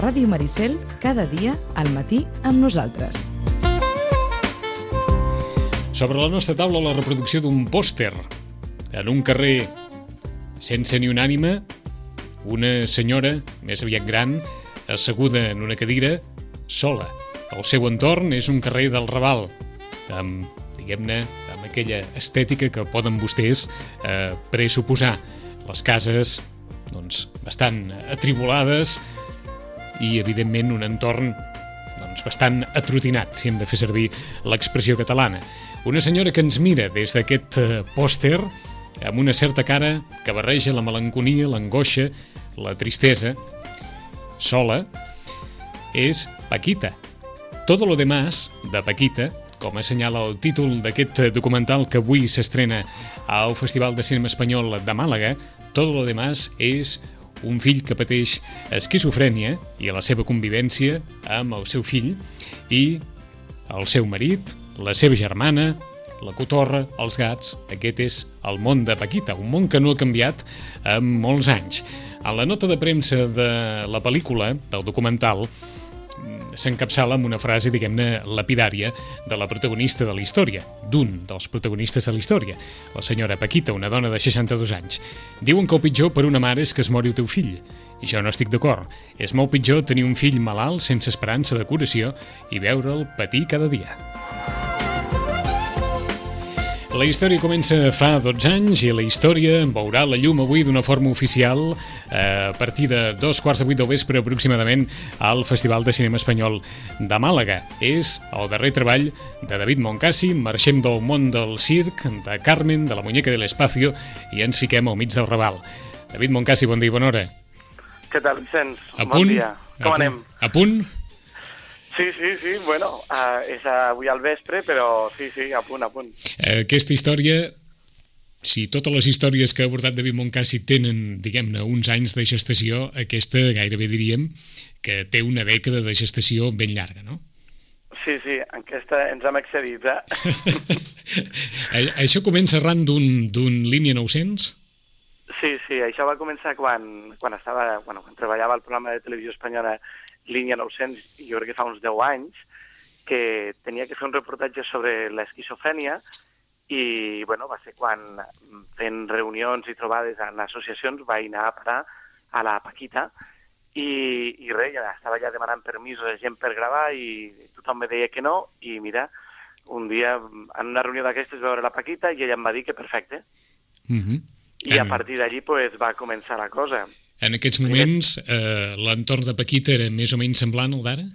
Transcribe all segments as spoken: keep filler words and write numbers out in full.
Ràdio Maricel, cada dia al matí amb nosaltres. Sobre la nostra taula la reproducció d'un pòster. En un carrer sense ni una ànima, una senyora, més aviat gran, asseguda en una cadira, sola. El seu entorn és un carrer del Raval, amb, diguem-ne, amb aquella estètica que poden vostès eh, pressuposar. Les cases, doncs, bastant atribulades i, evidentment, un entorn doncs, bastant atrotinat, si hem de fer servir l'expressió catalana. Una senyora que ens mira des d'aquest eh, pòster amb una certa cara que barreja la melancolia, l'angoixa, la tristesa, sola, és Paquita. Todo lo demás, de Paquita, com assenyala el títol d'aquest documental que avui s'estrena al Festival de Cinema Espanyol de Màlaga, Todo lo demás és un fill que pateix esquizofrènia i la seva convivència amb el seu fill i el seu marit, la seva germana, la cotorra, els gats. Aquest és el món de Paquita, un món que no ha canviat en molts anys. En la nota de premsa de la pel·lícula, del documental, s'encapçala amb una frase, diguem-ne, lapidària de la protagonista de la història, d'un dels protagonistes de la història, la senyora Paquita, una dona de seixanta-dos anys. Diuen que el pitjor per una mare és que es mori el teu fill. I jo no estic d'acord. És molt pitjor tenir un fill malalt sense esperança de curació i veure'l patir cada dia. La història comença fa dotze anys i la història veurà la llum avui d'una forma oficial a partir de dos quarts de vuit del vespre aproximadament al Festival de Cinema Espanyol de Màlaga. És el darrer treball de David Moncasi. Marxem del món del circ, de Carmen, de la muñeca de l'espacio i ens fiquem al mig del Raval. David Moncasi, bon dia i bona hora. Què tal, Vicenç? A bon punt? dia. Com a anem? A punt? Sí, sí, sí, bueno, uh, és avui al vespre, però sí, sí, a punt, a punt. Aquesta història, si totes les històries que ha abordat David Moncasi tenen, diguem-ne, uns anys de gestació, aquesta gairebé diríem que té una dècada de gestació ben llarga, no? Sí, sí, aquesta ens hem excedit, eh? Això comença arran d'un d'un Línia nou-cents? Sí, sí, això va començar quan, quan, estava, bueno, quan treballava al programa de televisió espanyola Línia nou-cents, jo crec que fa uns deu anys, que tenia que fer un reportatge sobre l'esquizofrènia i, bueno, va ser quan, fent reunions i trobades en associacions, vaig anar a parar a la Paquita i, i res, ja estava ja demanant permís a la gent per gravar i tothom me deia que no i mira, un dia en una reunió d'aquestes veure la Paquita i ella em va dir que perfecte. Mm-hmm. I a partir d'allí pues, va començar la cosa. En aquests moments, eh, l'entorn de Paquita era més o menys semblant al d'ara?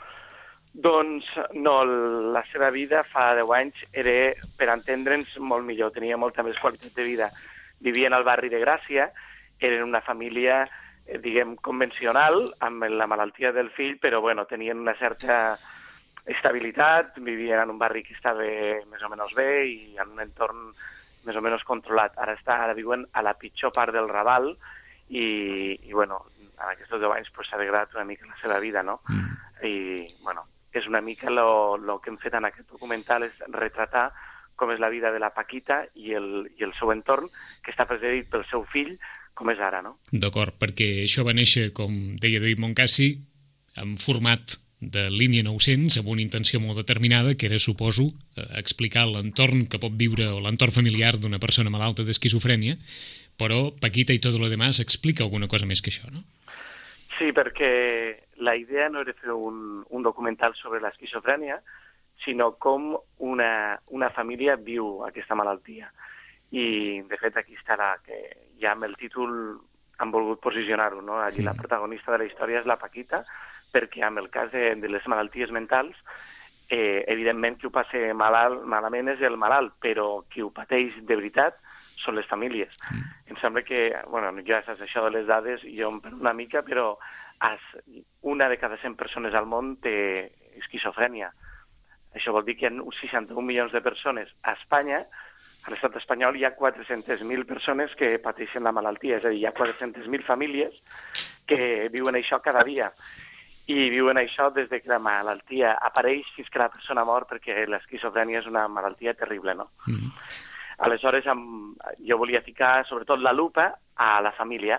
Doncs no, la seva vida fa deu anys era, per entendre'ns, molt millor, tenia molta més qualitat de vida. Vivien al barri de Gràcia, eren una família, eh, diguem, convencional, amb la malaltia del fill, però bueno, tenien una certa estabilitat, vivien en un barri que estava més o menys bé i en un entorn més o menys controlat. Ara, està, ara viuen a la pitjor part del Raval, i, i bueno, en aquests deu anys pues, s'ha degradat una mica la seva vida, no? Mm. I, bueno, és una mica el que hem fet en aquest documental, és retratar com és la vida de la Paquita i el, i el seu entorn, que està presidit pel seu fill, com és ara, no? D'acord, perquè això va néixer, com deia David Moncasi, en format de Línia nou-cents, amb una intenció molt determinada, que era, suposo, explicar l'entorn que pot viure, o l'entorn familiar d'una persona malalta d'esquizofrènia, però Paquita i Todo lo demás explica alguna cosa més que això, no? Sí, perquè la idea no era fer un, un documental sobre l'esquizofrènia, sinó com una, una família viu aquesta malaltia. I, de fet, aquí està la que ja amb el títol han volgut posicionar-ho, no? Allí sí. La protagonista de la història és la Paquita, perquè amb el cas de, de les malalties mentals, eh, evidentment qui ho passa malalt, malament és el malalt, però qui ho pateix de veritat són les famílies. Mm. Em sembla que, bueno, ja saps això de les dades, jo em perdo una mica, però as, una de cada cent persones al món té esquizofrènia. Això vol dir que hi ha seixanta-un milions de persones. A Espanya, a l'estat espanyol, hi ha quatre-centes mil persones que pateixen la malaltia, és a dir, hi ha quatre-centes mil famílies que viuen això cada dia. I viuen això des de que la malaltia apareix fins que la persona mor, perquè l'esquizofrènia és una malaltia terrible, no? Mm. Aleshores, jo volia ficar sobretot la lupa a la família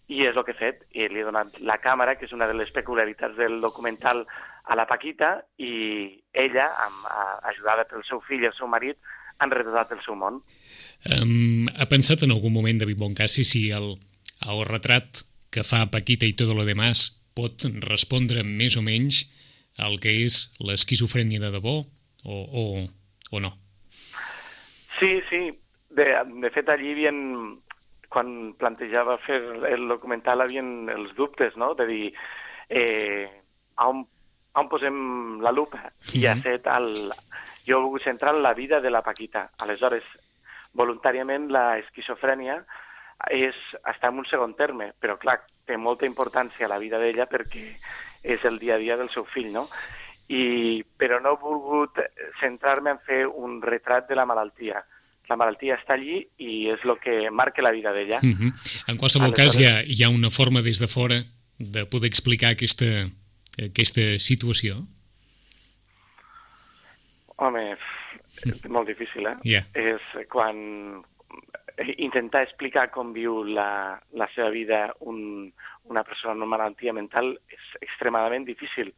i és el que he fet. I li he donat la càmera, que és una de les peculiaritats del documental, a la Paquita, i ella, amb, ajudada pel seu fill i el seu marit, han retratat el seu món. Um, ha pensat en algun moment, David Boncassi, si el, el retrat que fa Paquita i tot lo demás pot respondre més o menys al que és l'esquizofrènia de debò o, o, o no? Sí, sí. De, de fet, allí havien, quan plantejava fer el documental, havien els dubtes, no?, de dir eh, on, on posem la lupa. I ha set el... Jo he volgut centrar en la vida de la Paquita. Aleshores, voluntàriament, l'esquizofrènia és, està en un segon terme, però, clar, té molta importància a la vida d'ella perquè és el dia a dia del seu fill, no? I, però no he volgut centrar-me en fer un retrat de la malaltia. La malaltia està allí i és el que marca la vida d'ella. Uh-huh. En qualsevol Aleshores... cas, hi ha, hi ha una forma des de fora de poder explicar aquesta, aquesta situació? Home, és molt difícil, eh? Yeah. És quan intentar explicar com viu la, la seva vida un, una persona amb malaltia mental és extremadament difícil.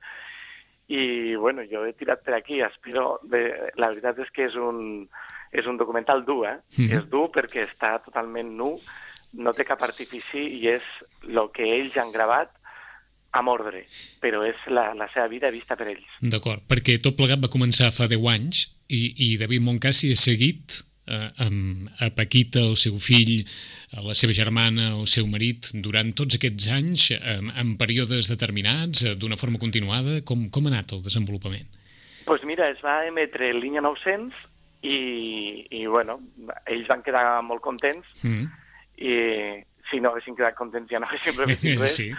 I, bueno, jo he tirat per aquí, espero... De, la veritat és que és un, és un documental dur, eh? Mm-hmm. És dur perquè està totalment nu, no té cap artifici i és el que ells han gravat amb ordre, però és la, la seva vida vista per ells. D'acord, perquè tot plegat va començar fa deu anys i, i David Boncassi ha seguit eh, amb, a Paquita, el seu fill, a la seva germana, el seu marit, durant tots aquests anys, eh, en períodes determinats, eh, d'una forma continuada. Com, com ha anat el desenvolupament? Doncs pues mira, es va emetre el Línia nou-cents i, i bueno, ells van quedar molt contents mm. i si no haguessin quedat contents ja no haguessin previst res. Sí.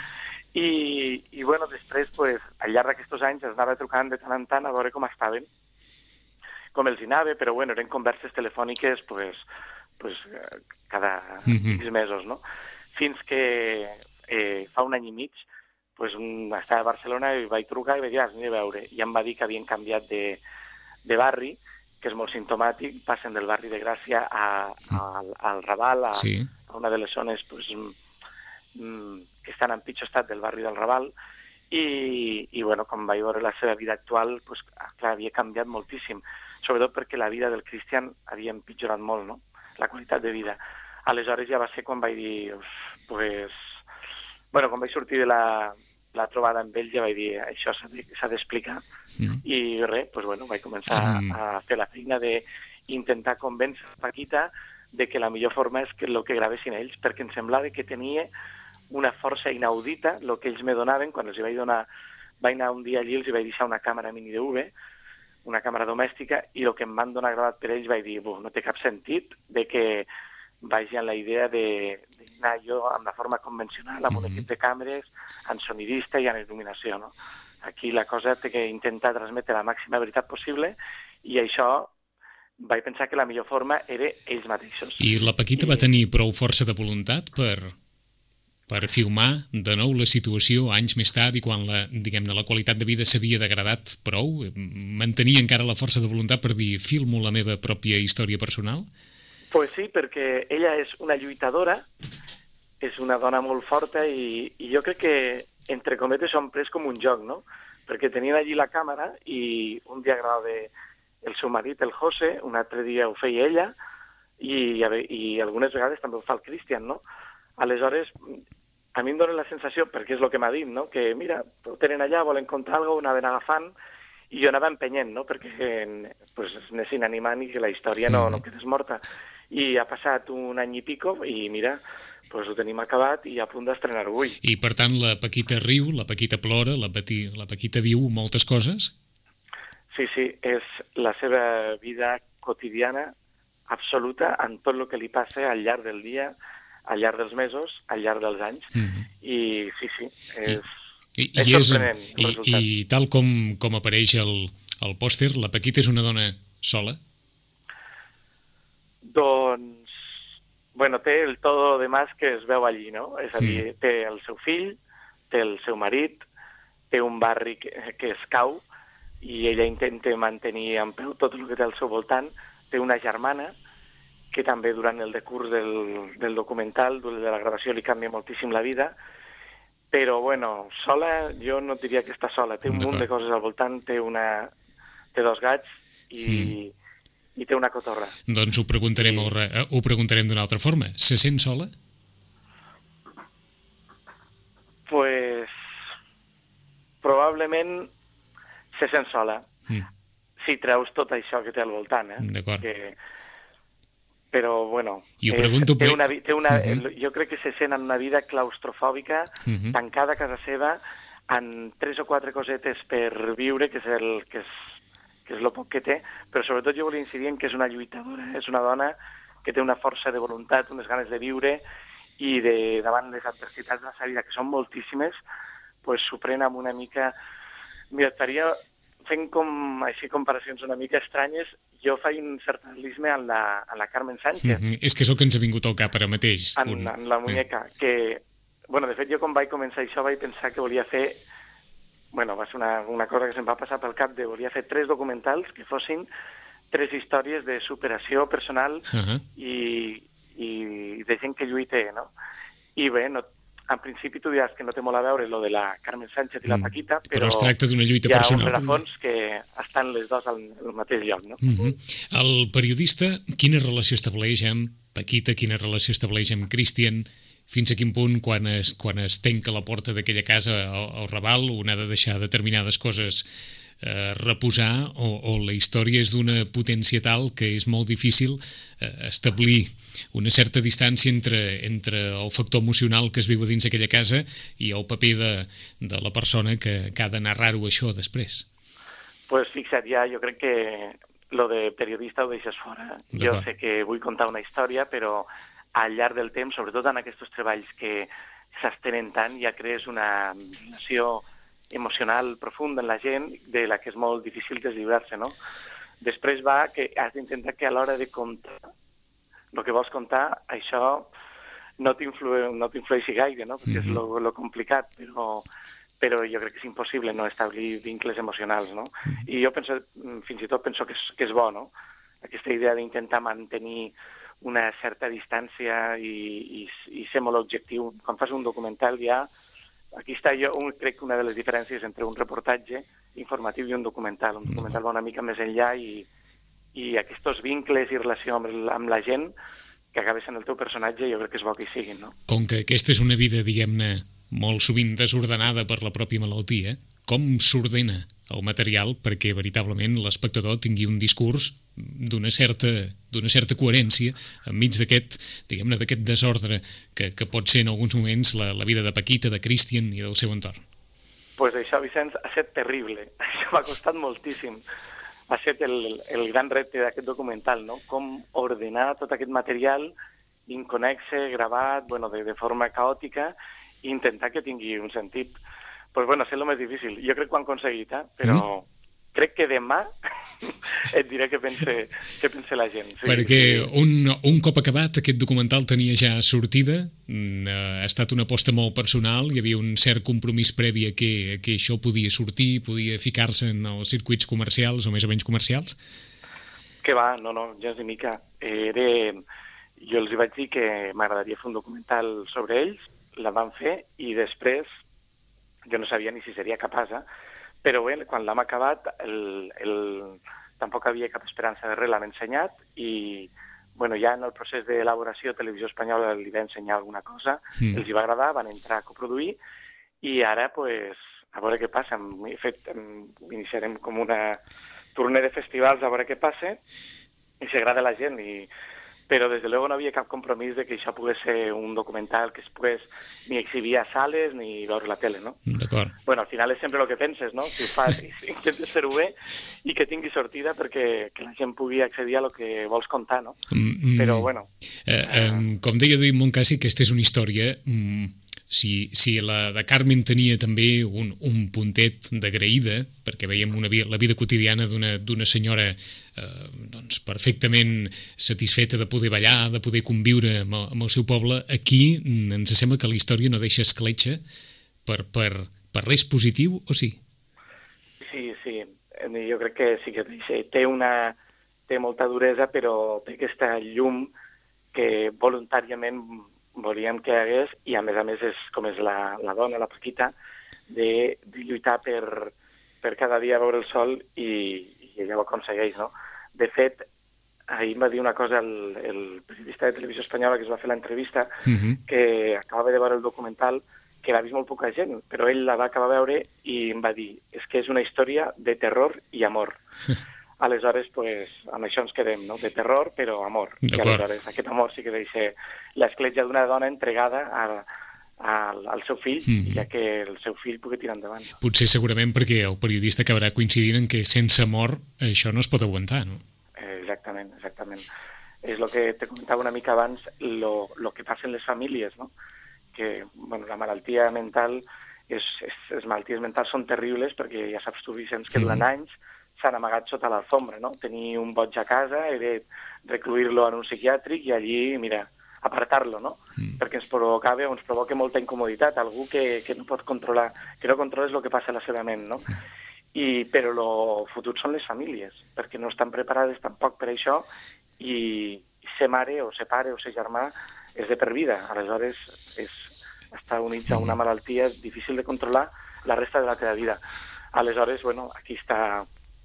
I, i bueno, després, pues, al llarg d'aquests anys es anava trucant de tant en tant a veure com estaven, com els hi anava, però bueno, eren converses telefòniques pues, pues, cada mm-hmm. sis mesos, no? Fins que eh, fa un any i mig pues, un, estava a Barcelona i vaig trucar i vaig dir, ah, aniré a veure. I em va dir que havien canviat de, de barri, que és molt simptomàtic, passen del barri de Gràcia a, a, al, al Raval, a, sí. a una de les zones pues, mm, que estan en pitjor estat del barri del Raval, i, i bueno, com vaig veure la seva vida actual, pues, clar, havia canviat moltíssim, sobretot perquè la vida del Cristian havia empitjorat molt, no?, la qualitat de vida. Aleshores ja va ser quan vaig dir, pues, bueno, quan vaig sortir de la, la trobada amb ell, ja vaig dir, això s'ha d'explicar, mm. i res, pues, bueno, vaig començar mm. a fer la feina d'intentar convèncer Paquita de que la millor forma és que el que gravessin ells, perquè em semblava que tenia una força inaudita, el que ells me donaven, quan els hi vaig donar, vaig anar un dia allí, els hi vaig deixar una càmera mini D V, una càmera domèstica, i el que em van donar gravat per ells vaig dir, no té cap sentit de que vagi amb la idea d'anar jo amb la forma convencional, amb un equip de càmeres, amb sonidista i amb il·luminació, no? Aquí la cosa té que intentar transmetre la màxima veritat possible, i això vaig pensar que la millor forma era ells mateixos. I la Paquita I... va tenir prou força de voluntat per... per filmar de nou la situació anys més tard i quan la, diguem-ne, la qualitat de vida s'havia degradat prou? Mantenia encara la força de voluntat per dir filmo la meva pròpia història personal? Pues sí, perquè ella és una lluitadora, és una dona molt forta i, i jo crec que, entre cometes, s'ho han pres com un joc, no? Perquè tenien allí la càmera i un dia gravava el seu marit, el José, un altre dia ho feia ella i, i algunes vegades també ho fa el Cristian, no? Aleshores, a mi em dóna la sensació, perquè és el que m'ha dit, no?, que, mira, ho tenen allà, volen contar alguna cosa, ho anaven agafant, i jo anava empenyent, no?, perquè pues, anessin animant i que la història no, no quedés morta. I ha passat un any i pico, i mira, pues, ho tenim acabat i a punt d'estrenar avui. I, per tant, la Paquita riu, la Paquita plora, la, Pati, la Paquita viu moltes coses? Sí, sí, és la seva vida quotidiana absoluta en tot el que li passa al llarg del dia, al llarg dels mesos, al llarg dels anys, mm-hmm. i sí, sí, és, I, i, és sorprenent és, el resultat. I, i tal com, com apareix el, el pòster, la Paquita és una dona sola? Doncs, bueno, té el todo demás que es veu allí, no? És a dir, mm. té el seu fill, té el seu marit, té un barri que, que es cau, i ella intenta mantenir en peu tot el que té al seu voltant, té una germana, que també durant el decurs del, del documental, de la gravació, li canvia moltíssim la vida. Però, bueno, sola, jo no diria que està sola. Té un munt de coses al voltant, té, una, té dos gats i, mm. i té una cotorra. Doncs ho preguntarem, I... ho, ho preguntarem d'una altra forma. Se sent sola? Pues probablement se sent sola. Mm. Si treus tot això que té al voltant, eh? D'acord. Que... Però, bueno... I ho pregunto... Té una, té una, uh -huh. Jo crec que se sent en una vida claustrofòbica, uh -huh. tancada a casa seva, amb tres o quatre cosetes per viure, que és el que és, que és el poc que té, però sobretot jo volia incidir en que és una lluitadora, és una dona que té una força de voluntat, unes ganes de viure, i de, davant les adversitats de la seva vida, que són moltíssimes, pues, s'ho pren amb una mica... Mira, estaria fent com, així comparacions una mica estranyes. Jo faig un cert realisme en la, en la Carmen Sánchez. Mm -hmm. És que és el que ens ha vingut al cap ara mateix. En, un... en la muñeca, mm. que... Bueno, de fet, jo quan vaig començar això vaig pensar que volia fer... Bueno, va ser una, una cosa que se'm va passar pel cap, de volia fer tres documentals que fossin tres històries de superació personal uh -huh. i... i de gent que lluita, no? I bé, no, en principi tu diràs que no té molt a veure lo de la Carmen Sánchez i la Paquita, mm, però, però es tracta d'una lluita hi ha personal. Hi ha un rerefons que estan les dues al, al mateix lloc, no? Mm -hmm. El periodista, quina relació estableix amb Paquita, quina relació estableix amb Christian? Fins a quin punt, quan es, quan es tanca la porta d'aquella casa al, al Raval, un ha de deixar determinades coses eh, reposar, o, o la història és d'una potència tal que és molt difícil eh, establir una certa distància entre, entre el factor emocional que es viu dins aquella casa i el paper de, de la persona que, que ha de narrar-ho això després. Pues fixa't, ja jo crec que lo de periodista ho deixes fora. Jo sé que vull contar una història, però al llarg del temps, sobretot en aquests treballs que s'estenen tant, ja crees una relació emocional profunda en la gent de la que és molt difícil deslliurar-se, no? Després va que has d'intentar que a l'hora de contar el que vols contar, això no t'influeixi no t'influeixi gaire, no? Perquè mm-hmm. és lo, lo complicat, però, però jo crec que és impossible no establir vincles emocionals, no? Mm-hmm. I jo penso, fins i tot penso que és, que és bo, no? Aquesta idea d'intentar mantenir una certa distància i, i, i ser molt objectiu. Quan fas un documental ja... Aquí està jo, un, crec que una de les diferències entre un reportatge informatiu i un documental. Un documental va una mica més enllà i, i aquests vincles i relació amb, amb la gent que acabes en el teu personatge jo crec que és bo que hi siguin, no? Com que aquesta és una vida, diguem-ne, molt sovint desordenada per la pròpia malaltia, com s'ordena el material perquè veritablement l'espectador tingui un discurs d'una certa, d'una certa coherència enmig d'aquest, diguem-ne, d'aquest desordre que, que pot ser en alguns moments la, la vida de Paquita, de Christian i del seu entorn? Pues això, Vicenç, ha estat terrible. Això m'ha costat moltíssim. Ha estat el, el gran repte d'aquest documental, no? Com ordenar tot aquest material inconnexe, gravat, bueno, de, de forma caòtica, i intentar que tingui un sentit. Pues bueno, ha estat el més difícil. Jo crec que ho han aconseguit, eh? Però mm. crec que demà et diré què pensa, què pensa la gent. Sí, Perquè sí. Un, un cop acabat, aquest documental tenia ja sortida, ha estat una aposta molt personal, hi havia un cert compromís previ a que, a que això podia sortir, podia ficar-se en els circuits comercials o més o menys comercials? Que va, no, no, ja és de mica. Era... Jo els vaig dir que m'agradaria fer un documental sobre ells, la van fer i després jo no sabia ni si seria capaç, eh? Però bé, quan l'hem acabat, el, el... tampoc havia cap esperança de res, l'hem ensenyat i bueno, ja en el procés d'elaboració Televisió Espanyola li va ensenyar alguna cosa, mm. els hi va agradar, van entrar a coproduir i ara, pues, a veure què passa. Hem fet, hem, iniciarem com una tournée de festivals a veure què passa i si agrada a la gent i però des de luego no havia cap compromís de que això pogués ser un documental que es pogués ni exhibir a sales ni veure la tele, no? D'acord. Bueno, al final és sempre el que penses, no? Si ho fas, si intentes fer-ho bé i que tingui sortida perquè que la gent pugui accedir a lo que vols contar, no? Mm, Però, bueno... Eh, eh, com deia David Moncasi, aquesta és una història... Mm, si, si la de Carmen tenia també un, un puntet d'agraïda, perquè veiem una, la vida quotidiana d'una senyora eh, doncs perfectament satisfeta de poder ballar, de poder conviure amb el, amb el seu poble, aquí ens sembla que la història no deixa escletxa per, per, per res positiu, o sí? Sí, sí, jo crec que sí que té una, té molta duresa, però té aquesta llum que voluntàriament volíem que hi hagués, i a més a més és com és la, la dona, la Paquita, de, de lluitar per, per cada dia veure el sol, i, i ella ho aconsegueix, no? De fet, ahir em va dir una cosa el, el periodista de Televisió Espanyola que es va fer l'entrevista, uh-huh. que acabava de veure el documental, que l'ha vist molt poca gent, però ell la va acabar a veure i em va dir, és que és una història de terror i amor. Aleshores, pues, amb això ens quedem, no? De terror, però amor. I aleshores aquest amor sí que deixa l'escletxa d'una dona entregada a, a, al seu fill, mm-hmm. ja que el seu fill pugui tirar endavant. Potser segurament perquè el periodista acabarà coincidint en que sense amor això no es pot aguantar, no? Eh, exactament, exactament. És el que te comentava una mica abans, lo, lo que passa en les famílies, no? Que, bueno, la malaltia mental, és, és, les malalties mentals són terribles perquè ja saps tu, Vicenç, que durant mm-hmm. anys s'han amagat sota l'alfombra, no? Tenir un boig a casa, he de recluir-lo en un psiquiàtric i allí, mira, apartar-lo, no? Mm. Perquè ens provocava o ens provoca molta incomoditat, algú que, que no pot controlar, que no controles el que passa a la seva ment, no? Mm. I, però el futur són les famílies, perquè no estan preparades tampoc per això, i ser mare o ser pare o ser germà és de per vida. Aleshores, és estar units a una malaltia és difícil de controlar la resta de la teva vida. Aleshores, bueno, aquí està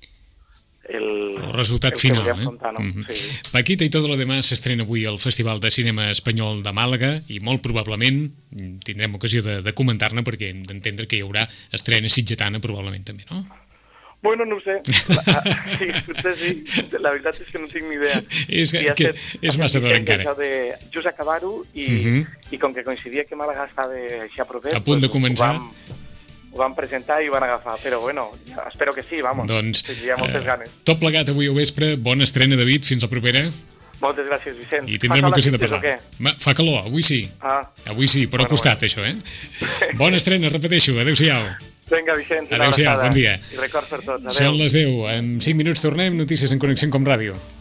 el, el resultat el final. Eh? Contar, no? Mm-hmm. Sí. Paquita i tot lo demás s'estrena avui al Festival de Cinema Espanyol de Màlaga i molt probablement tindrem ocasió de, de comentar-ne perquè hem d'entendre que hi haurà estrena sitgetana probablement també, no? Bueno, no ho sé. La, sí, potser sí. La veritat és que no tinc ni idea. És, que, que, és massa d'hora encara. De just acabar-ho i, mm-hmm. i com que coincidia que Màlaga estava així a propet... A punt de començar... Ho vam, ho van presentar i ho van agafar, però bueno, espero que sí, vamos. Doncs, sí, hi ha moltes ganes. Uh, tot plegat avui al vespre, bona estrena, David, fins la propera. Moltes gràcies, Vicent. I tindrem ocasió de parlar. Ma, fa calor, avui sí. Ah. Avui sí, però bueno, al costat, bueno. Això, eh? Bona estrena, repeteixo, adeu-siau. Vinga, Vicent, adeu-siau, bon dia. I records per tots, adeu. Són les deu, en cinc minuts tornem, notícies en Connexió Com Ràdio.